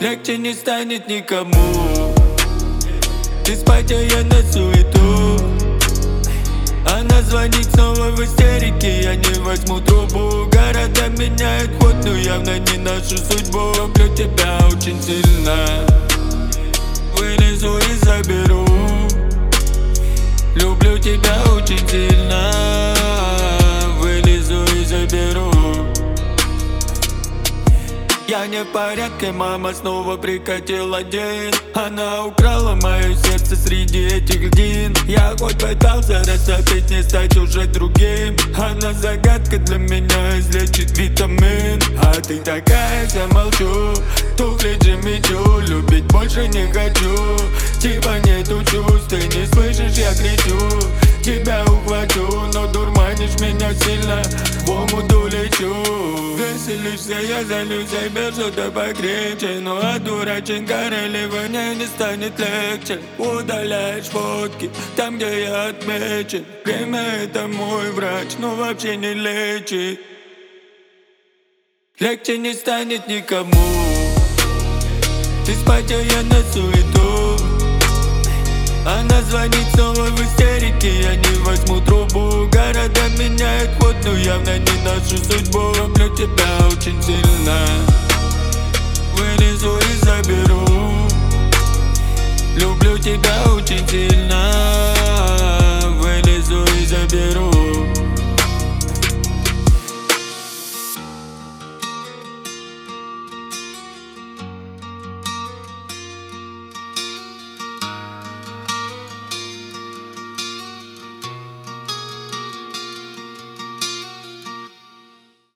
Легче не станет никому. Несмотря на суету, она звонит снова в истерике. Я не возьму трубу. Города меняют ход, но явно не нашу судьбу. Люблю тебя очень сильно, вылезу и заберу. Люблю тебя очень сильно, вылезу и заберу. Я не в порядке, мама снова прикатил один. Она украла мое сердце среди этих льдин. Я хоть пытался растопить, не стать уже другим. Она загадка для меня, излечит витамин. А ты такая, я молчу, туфли мечу. Любить больше не хочу, типа нету чувств. Ты не слышишь, я кричу, тебя ухвачу. Но дурманишь меня сильно, в омуту лечу. Веселишься, я залью себе что-то покрепче. Но от дурачен королевания не станет легче. Удаляешь фотки там, где я отмечен. Время это мой врач, но вообще не лечит. Легче не станет никому. Несмотря на суету, она звонит снова в истерике. Я не возьму трубу. Города меняют ход, но явно не нашу судьбу. Люблю тебя очень сильно, вылезу и заберу. Люблю тебя очень сильно.